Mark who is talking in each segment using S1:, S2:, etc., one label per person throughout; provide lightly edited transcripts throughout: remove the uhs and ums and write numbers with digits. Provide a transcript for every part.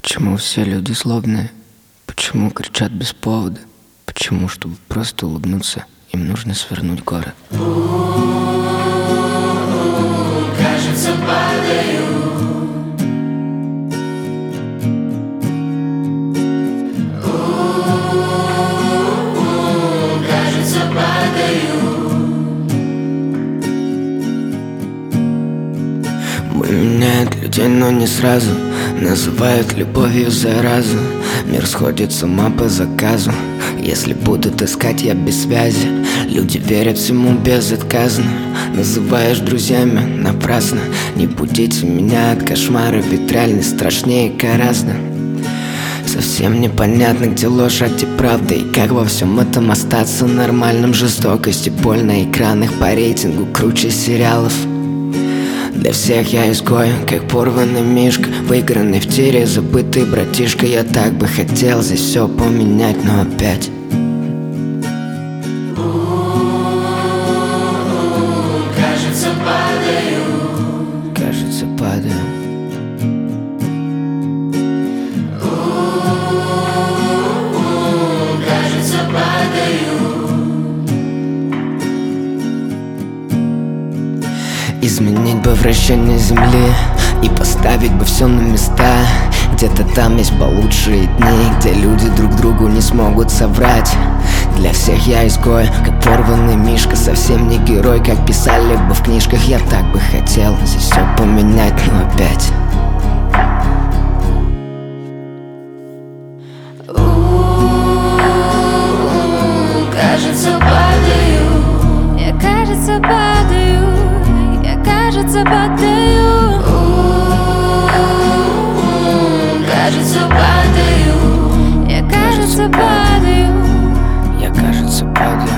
S1: Почему все люди злобные? Почему кричат без повода? Почему, чтобы просто улыбнуться, им нужно свернуть город?
S2: Кажется, падаю. Кажется, падаю.
S1: Боль меняет людей, но не сразу. Называют любовью заразу. Мир сходит с ума по заказу. Если будут искать, я без связи. Люди верят всему безотказно. Называешь друзьями напрасно. Не будите меня от кошмара, ведь реальность страшнее гораздо. Совсем непонятно, где ложь, а где правда. И как во всем этом остаться нормальным? Жестокость и боль на экранах по рейтингу круче сериалов. Для всех я изгой, как порванный мишка, выигранный в тире, забытый братишка. Я так бы хотел здесь все поменять, но опять
S2: Кажется, падаю.
S1: кажется, падаю.
S2: Кажется, падаю.
S1: Изменить бы вращение земли и поставить бы все на места. Где-то там есть получшие дни, где люди друг другу не смогут соврать. Для всех я изгой, как порванный мишка, совсем не герой, как писали бы в книжках. Я так бы хотел здесь все поменять, но опять
S2: Кажется, падаю.
S3: Я, кажется, падаю. Я, кажется, падаю.
S2: Кажется, падаю.
S3: Я, кажется, падаю.
S1: я, кажется, падаю.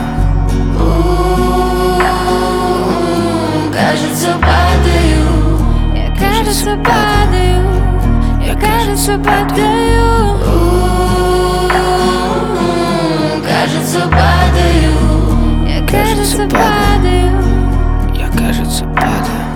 S2: Кажется, падаю.
S3: Я, кажется, падаю. Я, кажется, падаю.
S2: Кажется, падаю.
S3: Я, кажется, падаю.
S1: Я, кажется, падаю.